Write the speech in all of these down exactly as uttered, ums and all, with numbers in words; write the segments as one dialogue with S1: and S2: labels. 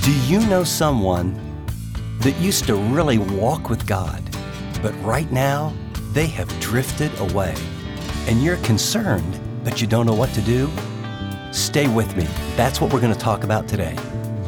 S1: Do you know someone that used to really walk with God, but right now they have drifted away, and you're concerned, but you don't know what to do? Stay with me. That's what we're going to talk about today.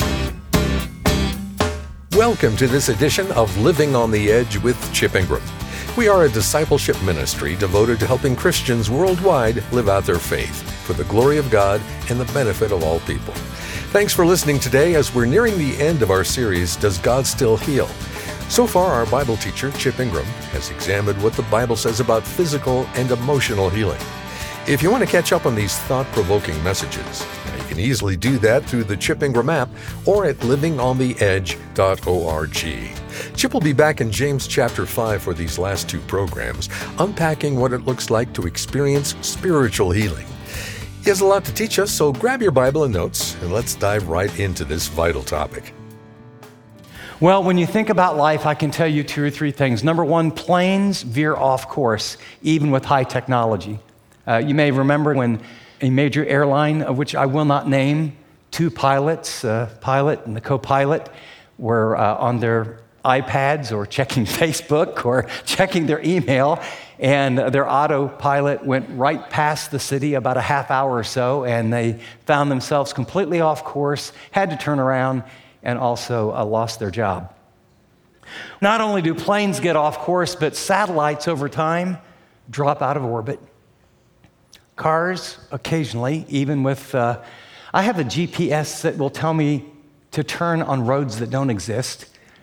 S2: Welcome to this edition of Living on the Edge with Chip Ingram. We are a discipleship ministry devoted to helping Christians worldwide live out their faith for the glory of God and the benefit of all people. Thanks for listening today as we're nearing the end of our series, Does God Still Heal? So far, our Bible teacher, Chip Ingram, has examined what the Bible says about physical and emotional healing. If you want to catch up on these thought-provoking messages, you can easily do that through the Chip Ingram app or at living on the edge dot org. Chip will be back in James chapter five for these last two programs, unpacking what it looks like to experience spiritual healing. He has a lot to teach us, so grab your Bible and notes, and let's dive right into this vital topic.
S3: Well, when you think about life, I can tell you two or three things. Number one, planes veer off course, even with high technology. Uh, you may remember when a major airline, of which I will not name, two pilots, uh, pilot and the co-pilot, were uh, on their iPads or checking Facebook or checking their email, and their autopilot went right past the city about a half hour or so, and they found themselves completely off course, had to turn around, and also uh, lost their job. Not only do planes get off course, but satellites over time drop out of orbit. Cars, occasionally, even with, uh, I have a G P S that will tell me to turn on roads that don't exist.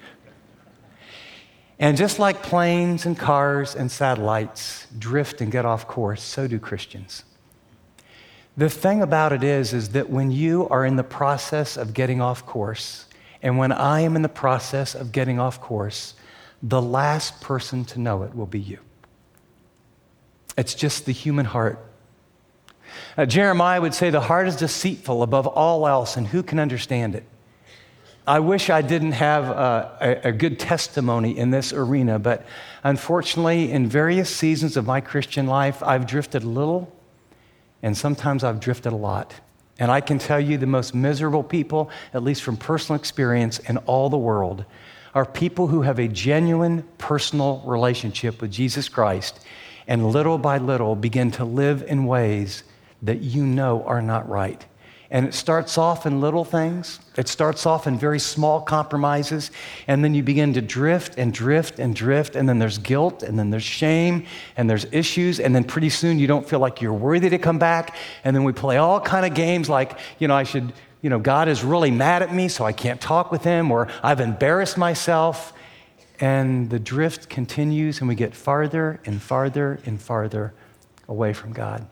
S3: And just like planes and cars and satellites drift and get off course, so do Christians. The thing about it is, is that when you are in the process of getting off course, and when I am in the process of getting off course, the last person to know it will be you. It's just the human heart. Uh, Jeremiah would say the heart is deceitful above all else, and who can understand it? I wish I didn't have a, a, a good testimony in this arena, but unfortunately, in various seasons of my Christian life, I've drifted a little, and sometimes I've drifted a lot. And I can tell you the most miserable people, at least from personal experience in all the world, are people who have a genuine personal relationship with Jesus Christ, and little by little begin to live in ways that you know are not right. And it starts off in little things. It starts off in very small compromises, and then you begin to drift and drift and drift, and then there's guilt, and then there's shame, and there's issues, and then pretty soon you don't feel like you're worthy to come back, and then we play all kind of games like, you know, I should, you know, God is really mad at me, so I can't talk with him, or I've embarrassed myself, and the drift continues, and we get farther and farther and farther away from God.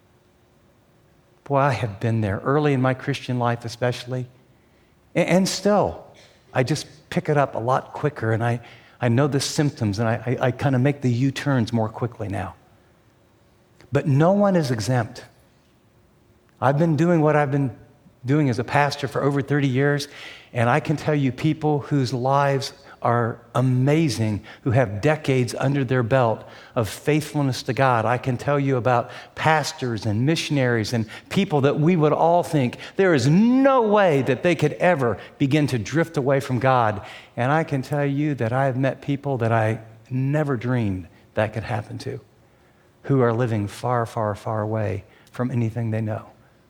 S3: Boy, I have been there early in my Christian life especially. And still, I just pick it up a lot quicker, and I, I know the symptoms, and I, I, I kind of make the U-turns more quickly now. But no one is exempt. I've been doing what I've been doing as a pastor for over thirty years, and I can tell you people whose lives are amazing, who have decades under their belt of faithfulness to God. I can tell you about pastors and missionaries and people that we would all think there is no way that they could ever begin to drift away from God. And I can tell you that I have met people that I never dreamed that could happen to, who are living far, far, far away from anything they know.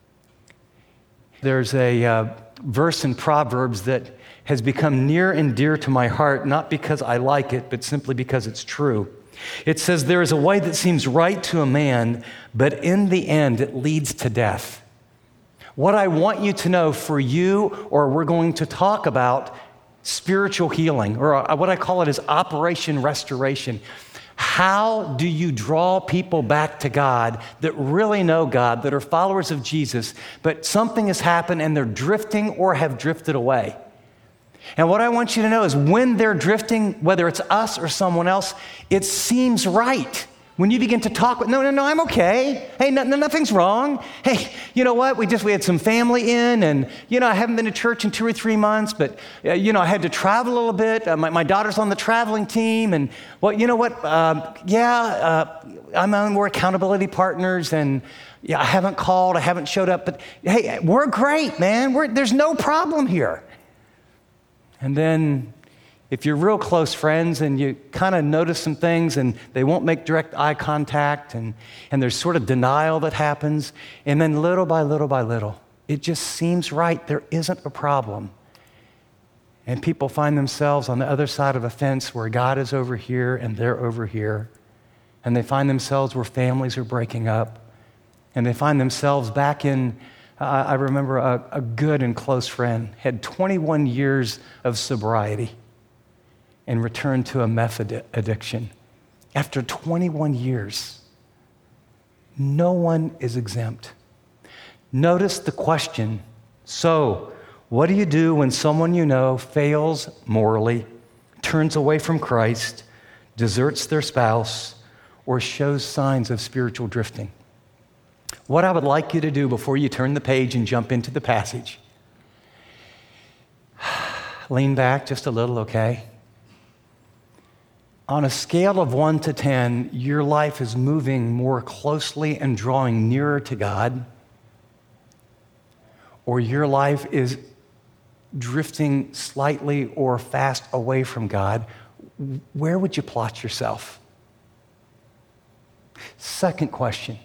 S3: There's a uh, verse in Proverbs that has become near and dear to my heart, not because I like it, but simply because it's true. It says, there is a way that seems right to a man, but in the end it leads to death. What I want you to know for you, or we're going to talk about spiritual healing, or what I call it is Operation Restoration. How do you draw people back to God that really know God, that are followers of Jesus, but something has happened and they're drifting or have drifted away? And what I want you to know is when they're drifting, whether it's us or someone else, it seems right. When you begin to talk with, no, no, no, I'm okay. Hey, no, no, nothing's wrong. Hey, you know what? We just, we had some family in, and, you know, I haven't been to church in two or three months, but, uh, you know, I had to travel a little bit. Uh, my, my daughter's on the traveling team, and, well, you know what? Um, yeah, uh, I'm on, we're accountability partners, and, yeah, I haven't called, I haven't showed up, but, hey, we're great, man. We're, there's no problem here. And then if you're real close friends and you kind of notice some things and they won't make direct eye contact and, and there's sort of denial that happens, and then little by little by little, it just seems right. There isn't a problem. And people find themselves on the other side of a fence where God is over here and they're over here. And they find themselves where families are breaking up. And they find themselves back in, uh, I remember a, a good and close friend had twenty-one years of sobriety and returned to a meth ad- addiction. After twenty-one years, no one is exempt. Notice the question. So, what do you do when someone you know fails morally, turns away from Christ, deserts their spouse, or shows signs of spiritual drifting? What I would like you to do before you turn the page and jump into the passage, lean back just a little, okay? On a scale of one to ten, your life is moving more closely and drawing nearer to God, or your life is drifting slightly or fast away from God. Where would you plot yourself? Second question.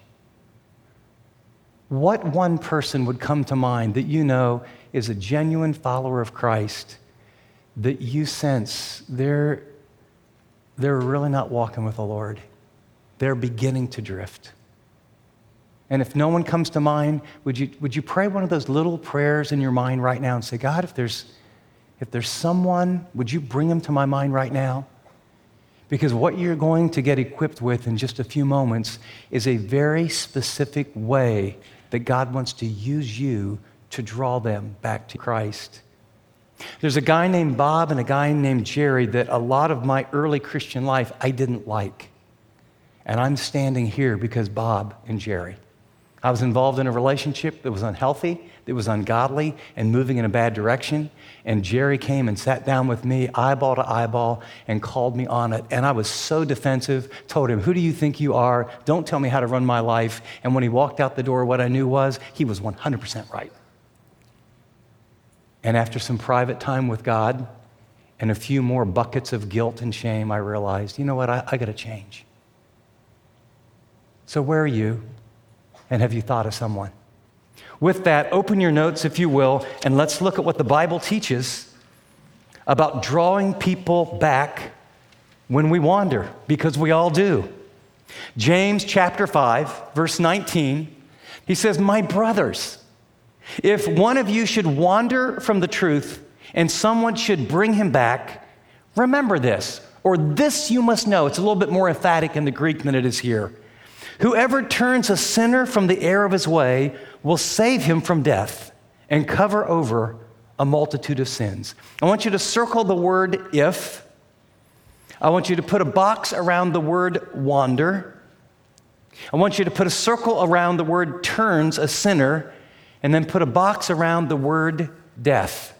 S3: What one person would come to mind that you know is a genuine follower of Christ that you sense they're, they're really not walking with the Lord? They're beginning to drift. And if no one comes to mind, would you, would you pray one of those little prayers in your mind right now and say, God, if there's, if there's someone, would you bring them to my mind right now? Because what you're going to get equipped with in just a few moments is a very specific way that God wants to use you to draw them back to Christ. There's a guy named Bob and a guy named Jerry that a lot of my early Christian life I didn't like. And I'm standing here because Bob and Jerry. I was involved in a relationship that was unhealthy, that was ungodly, and moving in a bad direction. And Jerry came and sat down with me, eyeball to eyeball, and called me on it. And I was so defensive, told him, who do you think you are? Don't tell me how to run my life. And when he walked out the door, what I knew was he was one hundred percent right. And after some private time with God and a few more buckets of guilt and shame, I realized, you know what, I, I got to change. So where are you? And have you thought of someone? With that, open your notes, if you will, and let's look at what the Bible teaches about drawing people back when we wander, because we all do. James chapter five, verse nineteen, he says, my brothers, if one of you should wander from the truth and someone should bring him back, remember this, or this you must know. It's a little bit more emphatic in the Greek than it is here. Whoever turns a sinner from the error of his way will save him from death and cover over a multitude of sins. I want you to circle the word if. I want you to put a box around the word wander. I want you to put a circle around the word turns a sinner, and then put a box around the word death.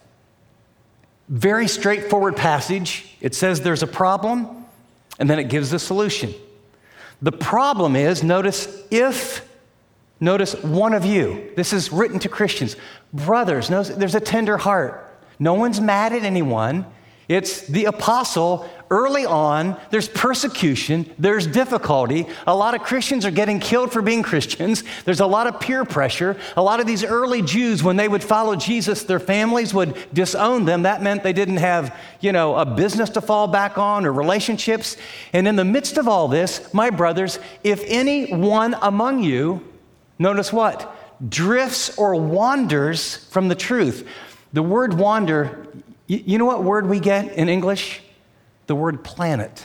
S3: Very straightforward passage. It says there's a problem, and then it gives a solution. The problem is, notice if, notice one of you. This is written to Christians. Brothers, notice there's a tender heart. No one's mad at anyone. It's the apostle. Early on, there's persecution, there's difficulty. A lot of Christians are getting killed for being Christians. There's a lot of peer pressure. A lot of these early Jews, when they would follow Jesus, their families would disown them. That meant they didn't have, you know, a business to fall back on or relationships. And in the midst of all this, my brothers, if any one among you, notice what? Drifts or wanders from the truth. The word wander, you know what word we get in English? The word planet.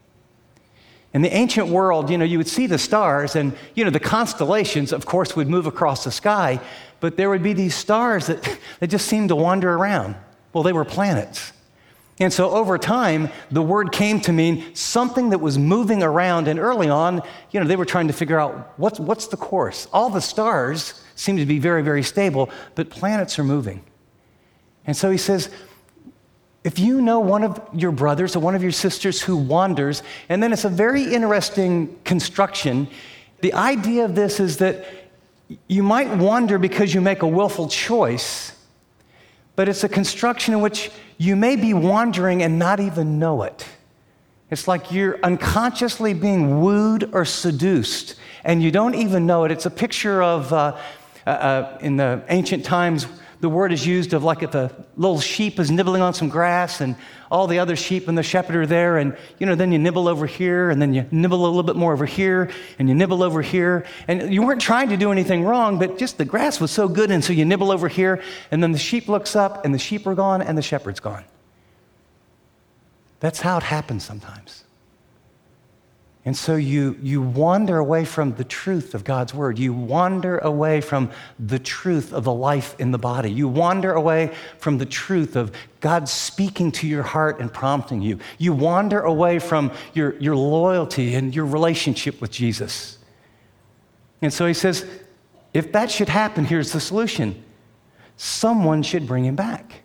S3: In the ancient world, you know, you would see the stars and, you know, the constellations, of course, would move across the sky, but there would be these stars that, that just seemed to wander around. Well, they were planets. And so over time, the word came to mean something that was moving around, and early on, you know, they were trying to figure out what's, what's the course. All the stars seem to be very, very stable, but planets are moving. And so he says, if you know one of your brothers or one of your sisters who wanders, and then it's a very interesting construction. The idea of this is that you might wander because you make a willful choice, but it's a construction in which you may be wandering and not even know it. It's like you're unconsciously being wooed or seduced, and you don't even know it. It's a picture of, uh, uh, uh, in the ancient times, the word is used of like if a little sheep is nibbling on some grass and all the other sheep and the shepherd are there, and you know, then you nibble over here and then you nibble a little bit more over here and you nibble over here. And you weren't trying to do anything wrong, but just the grass was so good, and so you nibble over here, and then the sheep looks up and the sheep are gone and the shepherd's gone. That's how it happens sometimes. And so you, you wander away from the truth of God's word. You wander away from the truth of the life in the body. You wander away from the truth of God speaking to your heart and prompting you. You wander away from your, your loyalty and your relationship with Jesus. And so he says, if that should happen, here's the solution. Someone should bring him back.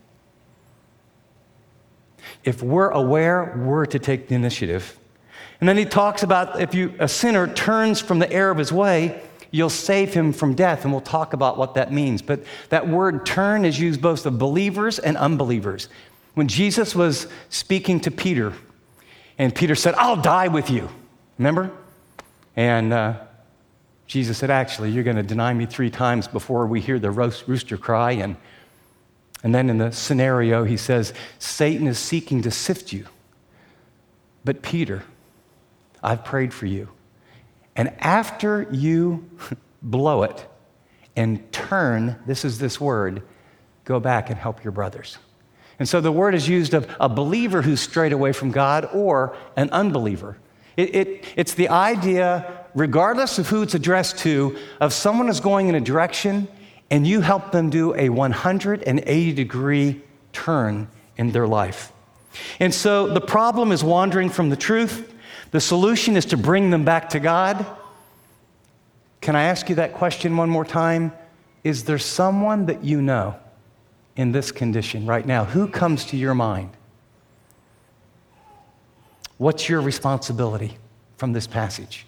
S3: If we're aware, we're to take the initiative. And then he talks about if you a sinner turns from the error of his way, you'll save him from death. And we'll talk about what that means. But that word turn is used both of believers and unbelievers. When Jesus was speaking to Peter, and Peter said, I'll die with you. Remember? And uh, Jesus said, actually, you're going to deny me three times before we hear the rooster cry. And And then in the scenario, he says, Satan is seeking to sift you. But Peter, I've prayed for you. And after you blow it and turn, this is this word, go back and help your brothers. And so the word is used of a believer who's strayed away from God or an unbeliever. It, it, it's the idea, regardless of who it's addressed to, of someone is going in a direction and you help them do a one hundred eighty degree turn in their life. And so the problem is wandering from the truth. The solution is to bring them back to God. Can I ask you that question one more time? Is there someone that you know in this condition right now? Who comes to your mind? What's your responsibility from this passage?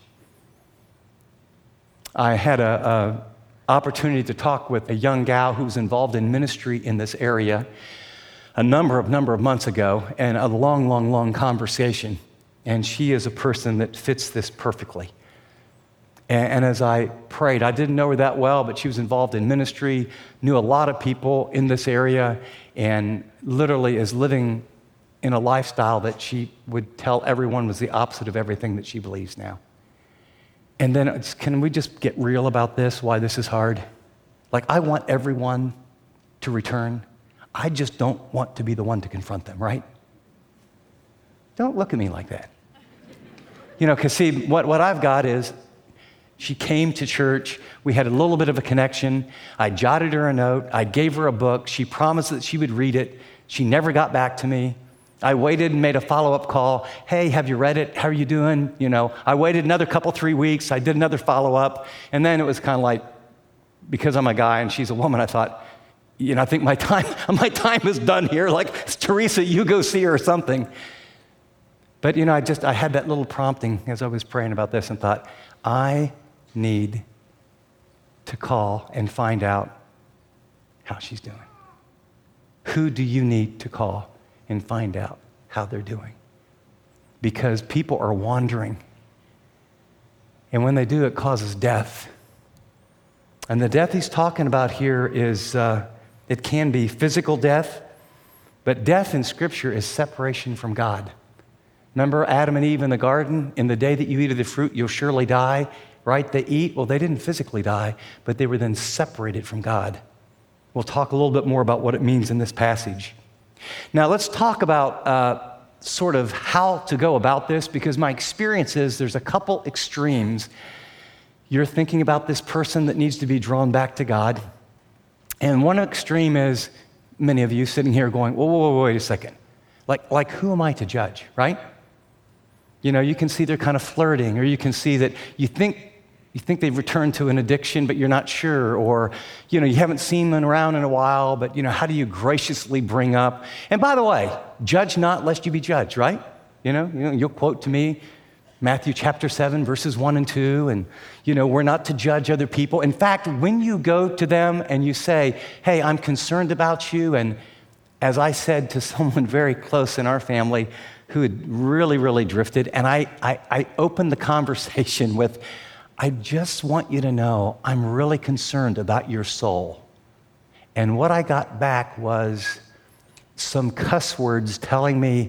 S3: I had a, a opportunity to talk with a young gal who's involved in ministry in this area a number of number of months ago, and a long, long, long conversation. And she is a person that fits this perfectly. And, and as I prayed, I didn't know her that well, but she was involved in ministry, knew a lot of people in this area, and literally is living in a lifestyle that she would tell everyone was the opposite of everything that she believes now. And then, it's, can we just get real about this, why this is hard? Like, I want everyone to return. I just don't want to be the one to confront them, right? Don't look at me like that. You know, because see, what, what I've got is, she came to church, we had a little bit of a connection, I jotted her a note, I gave her a book, she promised that she would read it, she never got back to me. I waited and made a follow-up call, hey, have you read it, how are you doing? You know, I waited another couple, three weeks, I did another follow-up, and then it was kind of like, because I'm a guy and she's a woman, I thought, you know, I think my time, my time is done here, like, Teresa, you go see her or something. But, you know, I just, I had that little prompting as I was praying about this and thought, I need to call and find out how she's doing. Who do you need to call and find out how they're doing? Because people are wandering. And when they do, it causes death. And the death he's talking about here is, uh, it can be physical death, but death in Scripture is separation from God. Remember Adam and Eve in the garden? In the day that you eat of the fruit, you'll surely die, right? They eat, well, they didn't physically die, but they were then separated from God. We'll talk a little bit more about what it means in this passage. Now, let's talk about uh, sort of how to go about this, because my experience is there's a couple extremes. You're thinking about this person that needs to be drawn back to God, and one extreme is many of you sitting here going, whoa, whoa, whoa, wait a second. Like, like who am I to judge, right? You know, you can see they're kind of flirting, or you can see that you think you think they've returned to an addiction, but you're not sure, or, you know, you haven't seen them around in a while, but, you know, how do you graciously bring up? And by the way, judge not lest you be judged, right? You know, you know you'll quote to me Matthew chapter seven, verses one and two, and, you know, we're not to judge other people. In fact, when you go to them and you say, hey, I'm concerned about you, and as I said to someone very close in our family who had really, really drifted, and I, I, I opened the conversation with, I just want you to know I'm really concerned about your soul. And what I got back was some cuss words telling me,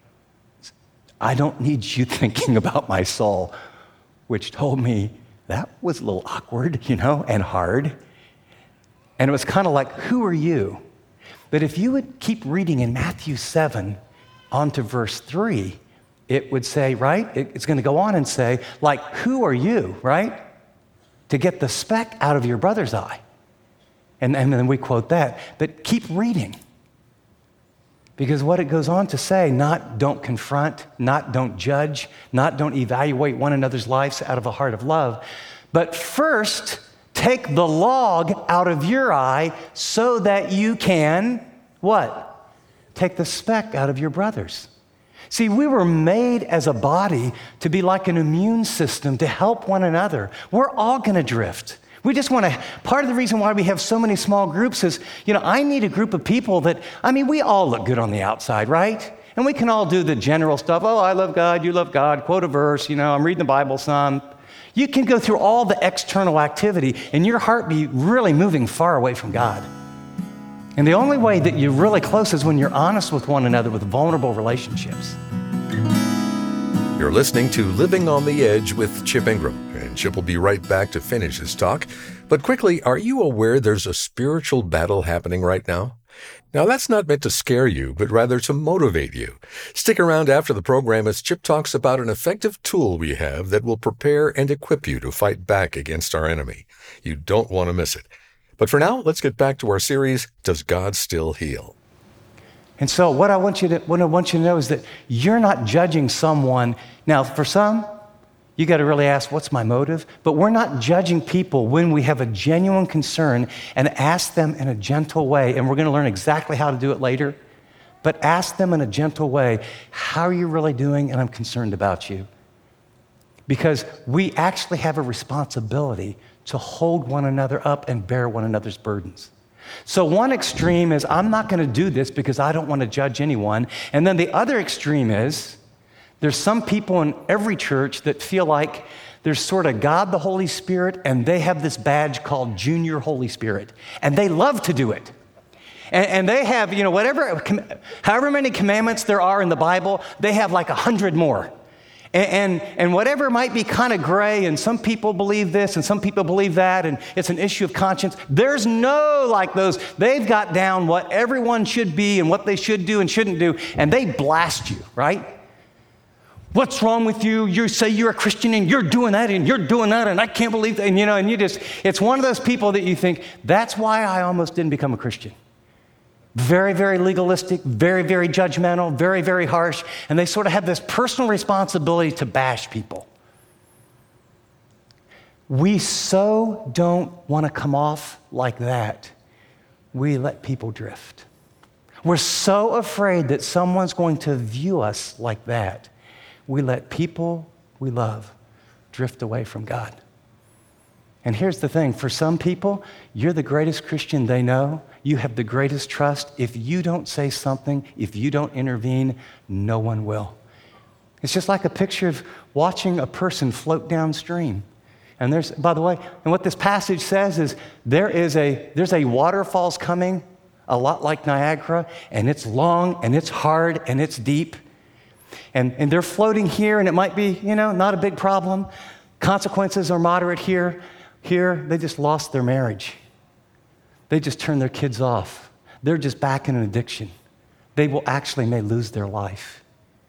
S3: I don't need you thinking about my soul, which told me that was a little awkward, you know, and hard. And it was kind of like, who are you? But if you would keep reading in Matthew seven on to verse three, it would say, right? It's going to go on and say, like, who are you, right? To get the speck out of your brother's eye. And, and then we quote that. But keep reading. Because what it goes on to say, not don't confront, not don't judge, not don't evaluate one another's lives out of a heart of love, but first take the log out of your eye so that you can, what? Take the speck out of your brother's. See, we were made as a body to be like an immune system to help one another. We're all going to drift. We just want to, part of the reason why we have so many small groups is, you know, I need a group of people that, I mean, we all look good on the outside, right? And we can all do the general stuff. Oh, I love God, you love God, quote a verse, you know, I'm reading the Bible some. You can go through all the external activity and your heart be really moving far away from God. And the only way that you're really close is when you're honest with one another with vulnerable relationships.
S2: You're listening to Living on the Edge with Chip Ingram, and Chip will be right back to finish his talk. But quickly, are you aware there's a spiritual battle happening right now? Now, that's not meant to scare you, but rather to motivate you. Stick around after the program as Chip talks about an effective tool we have that will prepare and equip you to fight back against our enemy. You don't want to miss it. But for now, let's get back to our series, Does God Still Heal?
S3: And so what I want you to what I want you to know is that you're not judging someone. Now, for some, you got to really ask, what's my motive? But we're not judging people when we have a genuine concern and ask them in a gentle way, and we're going to learn exactly how to do it later, but ask them in a gentle way, how are you really doing? And I'm concerned about you. Because we actually have a responsibility to hold one another up and bear one another's burdens. So one extreme is, I'm not going to do this because I don't want to judge anyone. And then the other extreme is, there's some people in every church that feel like there's sort of God the Holy Spirit, and they have this badge called Junior Holy Spirit. And they love to do it. And, and they have, you know, whatever, however many commandments there are in the Bible, they have like a hundred more. And, and, and whatever might be kind of gray, and some people believe this and some people believe that, and it's an issue of conscience, there's no like those. They've got down what everyone should be and what they should do and shouldn't do, and they blast you, right? What's wrong with you? You say you're a Christian and you're doing that and you're doing that, and I can't believe that. And you know, and you just, it's one of those people that you think, that's why I almost didn't become a Christian. Very, very legalistic, very, very judgmental, very, very harsh, and they sort of have this personal responsibility to bash people. We so don't want to come off like that. We let people drift. We're so afraid that someone's going to view us like that. We let people we love drift away from God. And here's the thing, for some people, you're the greatest Christian they know. You have the greatest trust. If you don't say something, if you don't intervene, no one will. It's just like a picture of watching a person float downstream. And there's, by the way, and what this passage says is there is a, there's a waterfall's coming, a lot like Niagara, and it's long, and it's hard, and it's deep. And, and they're floating here, and it might be, you know, not a big problem. Consequences are moderate here. Here, they just lost their marriage. They just turned their kids off. They're just back in an addiction. They will actually may lose their life.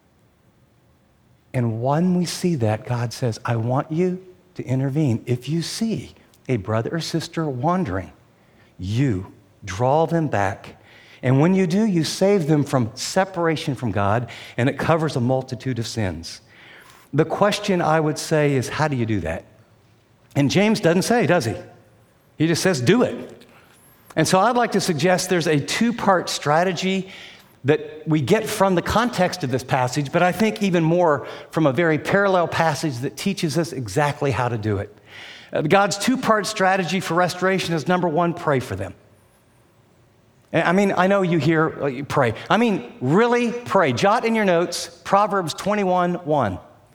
S3: And when we see that, God says, I want you to intervene. If you see a brother or sister wandering, you draw them back. And when you do, you save them from separation from God, and it covers a multitude of sins. The question I would say is, how do you do that? And James doesn't say, does he? He just says, do it. And so I'd like to suggest there's a two-part strategy that we get from the context of this passage, but I think even more from a very parallel passage that teaches us exactly how to do it. Uh, God's two-part strategy for restoration is, number one, pray for them. I mean, I know you hear, uh, you pray. I mean, really pray. Jot in your notes, Proverbs twenty-one one.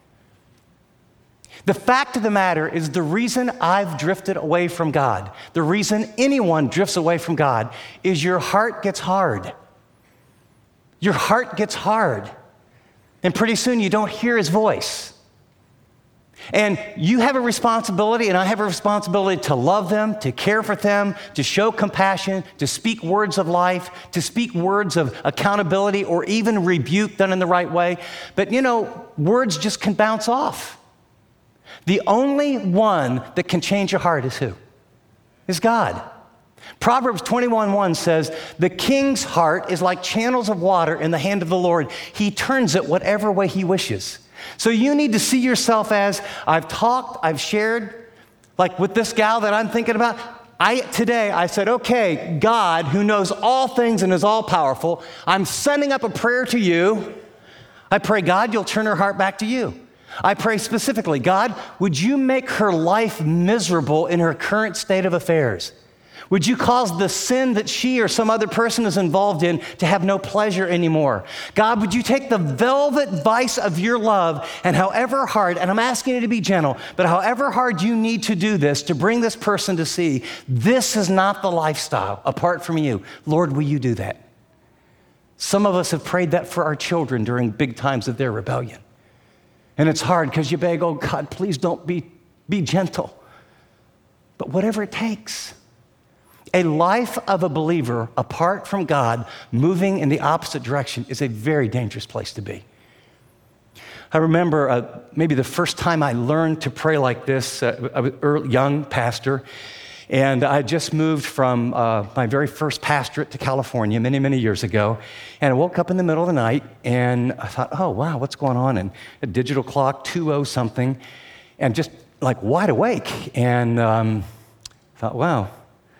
S3: The fact of the matter is the reason I've drifted away from God, the reason anyone drifts away from God is your heart gets hard. Your heart gets hard. And pretty soon you don't hear his voice. And you have a responsibility, and I have a responsibility to love them, to care for them, to show compassion, to speak words of life, to speak words of accountability or even rebuke done in the right way. But you know, words just can bounce off. The only one that can change your heart is who? Is God. Proverbs twenty-one one says, the king's heart is like channels of water in the hand of the Lord. He turns it whatever way he wishes. So you need to see yourself as, I've talked, I've shared, like with this gal that I'm thinking about. I today, I said, okay, God, who knows all things and is all powerful, I'm sending up a prayer to you. I pray, God, you'll turn her heart back to you. I pray specifically, God, would you make her life miserable in her current state of affairs? Would you cause the sin that she or some other person is involved in to have no pleasure anymore? God, would you take the velvet vice of your love and however hard, and I'm asking you to be gentle, but however hard you need to do this to bring this person to see, this is not the lifestyle apart from you. Lord, will you do that? Some of us have prayed that for our children during big times of their rebellion. And it's hard because you beg, oh God, please don't be, be gentle. But whatever it takes. A life of a believer apart from God, moving in the opposite direction, is a very dangerous place to be. I remember uh, maybe the first time I learned to pray like this, uh, I was a young pastor, and I just moved from uh, my very first pastorate to California many, many years ago, and I woke up in the middle of the night, and I thought, oh, wow, what's going on? And a digital clock, two oh something, and just like wide awake, and um, I thought, wow.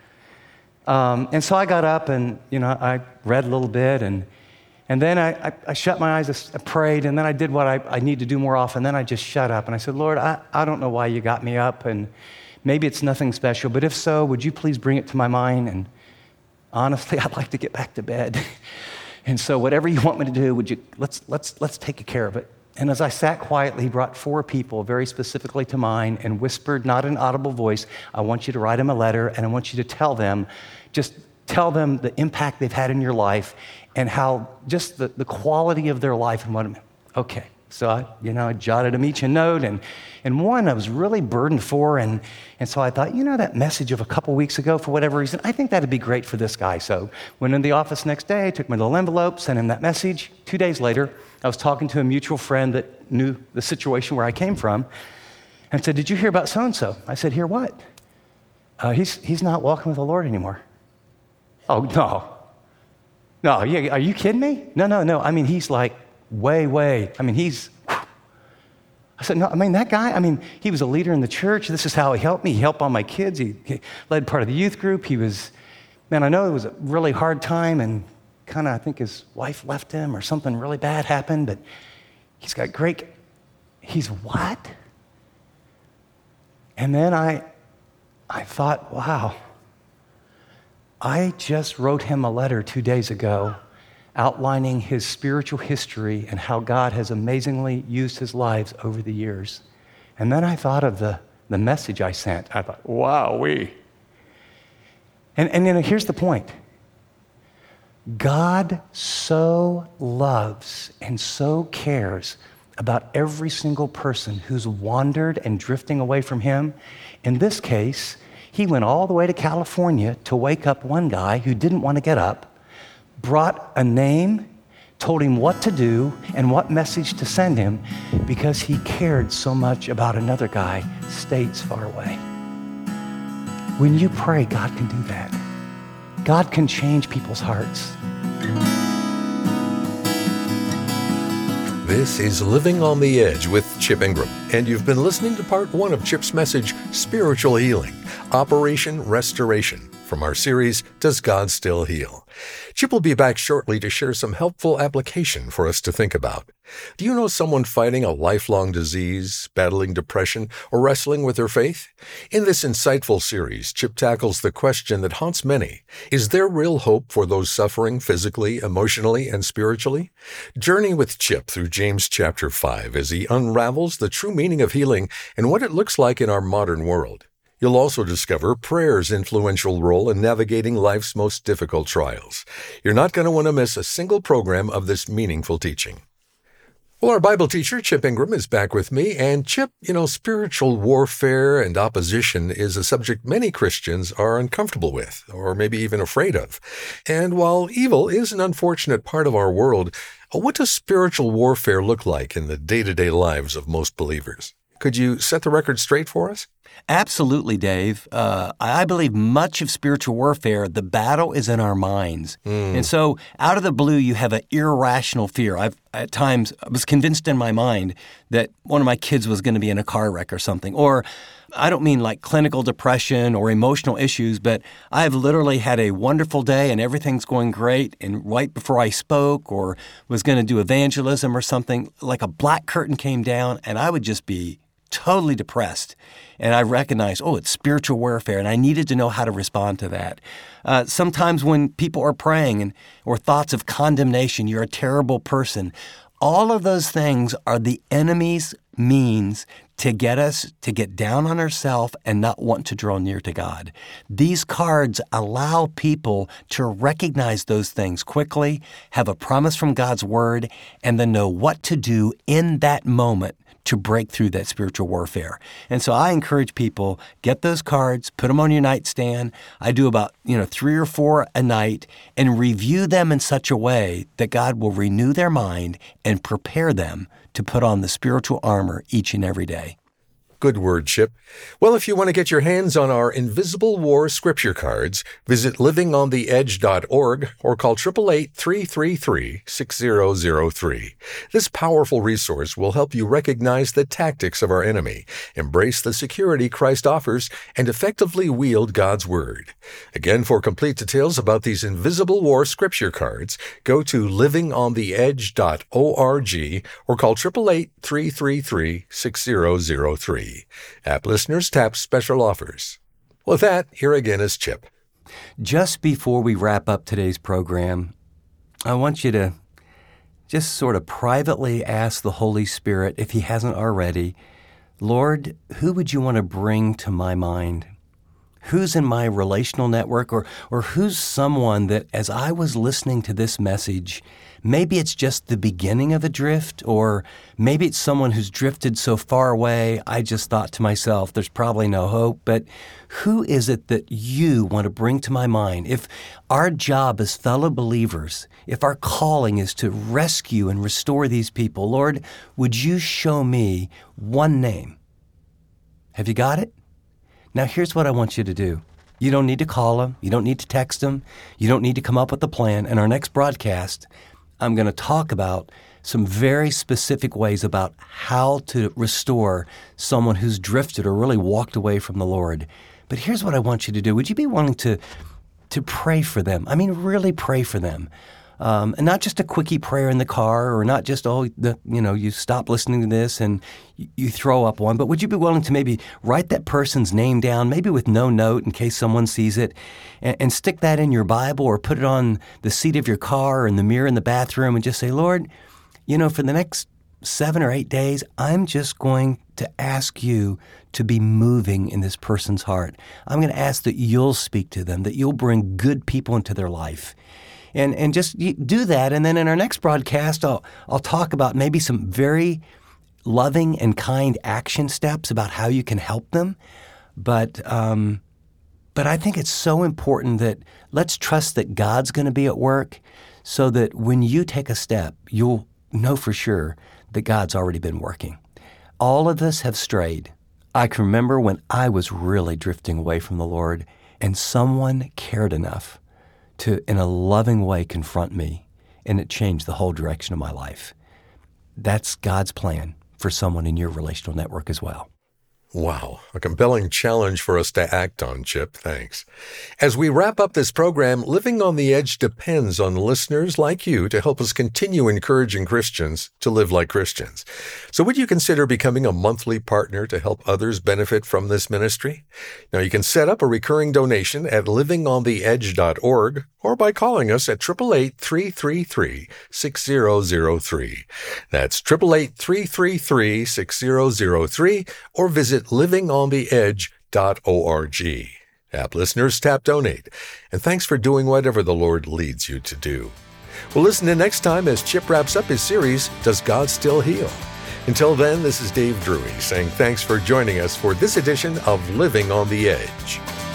S3: Um, and so I got up and, you know, I read a little bit and and then I, I, I shut my eyes, I prayed, and then I did what I, I need to do more often. Then I just shut up and I said, Lord, I, I don't know why you got me up, and maybe it's nothing special, but if so, would you please bring it to my mind? And honestly, I'd like to get back to bed. And so whatever you want me to do, would you, let's, let's, let's take care of it. And as I sat quietly, he brought four people very specifically to mind and whispered, not an audible voice, I want you to write them a letter, and I want you to tell them, just tell them the impact they've had in your life and how just the, the quality of their life and what, okay. So I, you know, I jotted them each a note, and, and one I was really burdened for, and, and so I thought, you know, that message of a couple weeks ago, for whatever reason, I think that'd be great for this guy. So went in the office next day, took my little envelope, sent him that message. Two days later, I was talking to a mutual friend that knew the situation where I came from, and said, did you hear about so-and-so? I said, hear what? Uh, he's, he's not walking with the Lord anymore. Oh, no. No, yeah, are you kidding me? No, no, no. I mean, he's like way, way. I mean, he's, I said, no, I mean, that guy, I mean, he was a leader in the church. This is how he helped me. He helped all my kids. He, he led part of the youth group. He was, man, I know it was a really hard time, and kind of, I think his wife left him or something really bad happened, but he's got great, he's what? And then I, I thought, wow, I just wrote him a letter two days ago outlining his spiritual history and how God has amazingly used his lives over the years. And then I thought of the, the message I sent. I thought, wow-wee. And, and you know, here's the point. God so loves and so cares about every single person who's wandered and drifting away from him. In this case, he went all the way to California to wake up one guy who didn't want to get up, brought a name, told him what to do and what message to send him because he cared so much about another guy states far away. When you pray, God can do that. God can change people's hearts.
S2: This is Living on the Edge with Chip Ingram, and you've been listening to part one of Chip's message, Spiritual Healing, Operation Restoration, from our series, Does God Still Heal? Chip will be back shortly to share some helpful application for us to think about. Do you know someone fighting a lifelong disease, battling depression, or wrestling with their faith? In this insightful series, Chip tackles the question that haunts many. Is there real hope for those suffering physically, emotionally, and spiritually? Journey with Chip through James chapter five as he unravels the true meaning of healing and what it looks like in our modern world. You'll also discover prayer's influential role in navigating life's most difficult trials. You're not going to want to miss a single program of this meaningful teaching. Well, our Bible teacher, Chip Ingram, is back with me. And Chip, you know, spiritual warfare and opposition is a subject many Christians are uncomfortable with, or maybe even afraid of. And while evil is an unfortunate part of our world, what does spiritual warfare look like in the day-to-day lives of most believers? Could you set the record straight for us?
S1: Absolutely, Dave. Uh, I believe much of spiritual warfare, the battle is in our minds. Mm. And so out of the blue, you have an irrational fear. I've at times I was convinced in my mind that one of my kids was going to be in a car wreck or something. Or I don't mean like clinical depression or emotional issues, but I've literally had a wonderful day and everything's going great. And right before I spoke or was going to do evangelism or something, like a black curtain came down and I would just be totally depressed. And I recognized, oh, it's spiritual warfare, and I needed to know how to respond to that. Uh, sometimes when people are praying and or thoughts of condemnation, you're a terrible person, all of those things are the enemy's means to get us to get down on ourselves and not want to draw near to God. These cards allow people to recognize those things quickly, have a promise from God's Word, and then know what to do in that moment to break through that spiritual warfare. And so I encourage people, get those cards, put them on your nightstand. I do about, you know, three or four a night and review them in such a way that God will renew their mind and prepare them to put on the spiritual armor each and every day.
S2: Good word, Chip. Well, if you want to get your hands on our Invisible War scripture cards, visit living on the edge dot org or call eight eight eight, three three three, six zero zero three. This powerful resource will help you recognize the tactics of our enemy, embrace the security Christ offers, and effectively wield God's Word. Again, for complete details about these Invisible War scripture cards, go to living on the edge dot org or call eight eight eight, three three three, six zero zero three. App listeners tap special offers. With that, here again is Chip.
S1: Just before we wrap up today's program, I want you to just sort of privately ask the Holy Spirit, if He hasn't already, Lord, who would you want to bring to my mind? Who's in my relational network, or or who's someone that as I was listening to this message, maybe it's just the beginning of a drift, or maybe it's someone who's drifted so far away, I just thought to myself, there's probably no hope. But who is it that you want to bring to my mind? If our job as fellow believers, if our calling is to rescue and restore these people, Lord, would you show me one name? Have you got it? Now, here's what I want you to do. You don't need to call them. You don't need to text them. You don't need to come up with a plan. In our next broadcast, I'm going to talk about some very specific ways about how to restore someone who's drifted or really walked away from the Lord. But here's what I want you to do. Would you be willing to, to pray for them? I mean, really pray for them. Um, and not just a quickie prayer in the car, or not just, oh, the, you know, you stop listening to this and you, you throw up one, but would you be willing to maybe write that person's name down, maybe with no note in case someone sees it, and, and stick that in your Bible or put it on the seat of your car or in the mirror in the bathroom and just say, Lord, you know, for the next seven or eight days, I'm just going to ask you to be moving in this person's heart. I'm going to ask that you'll speak to them, that you'll bring good people into their life. And and just do that. And then in our next broadcast, I'll I'll talk about maybe some very loving and kind action steps about how you can help them. But um, but I think it's so important that let's trust that God's going to be at work, so that when you take a step, you'll know for sure that God's already been working. All of us have strayed. I can remember when I was really drifting away from the Lord, and someone cared enough to, in a loving way, confront me, and it changed the whole direction of my life. That's God's plan for someone in your relational network as well.
S2: Wow, a compelling challenge for us to act on, Chip. Thanks. As we wrap up this program, Living on the Edge depends on listeners like you to help us continue encouraging Christians to live like Christians. So would you consider becoming a monthly partner to help others benefit from this ministry? Now, you can set up a recurring donation at living on the edge dot org or by calling us at eight eight eight, three three three, six zero zero three. That's eight eight eight, three three three, six zero zero three or visit living on the edge dot org. App listeners, tap donate. And thanks for doing whatever the Lord leads you to do. We'll listen in next time as Chip wraps up his series, Does God Still Heal? Until then, this is Dave Drury saying thanks for joining us for this edition of Living on the Edge.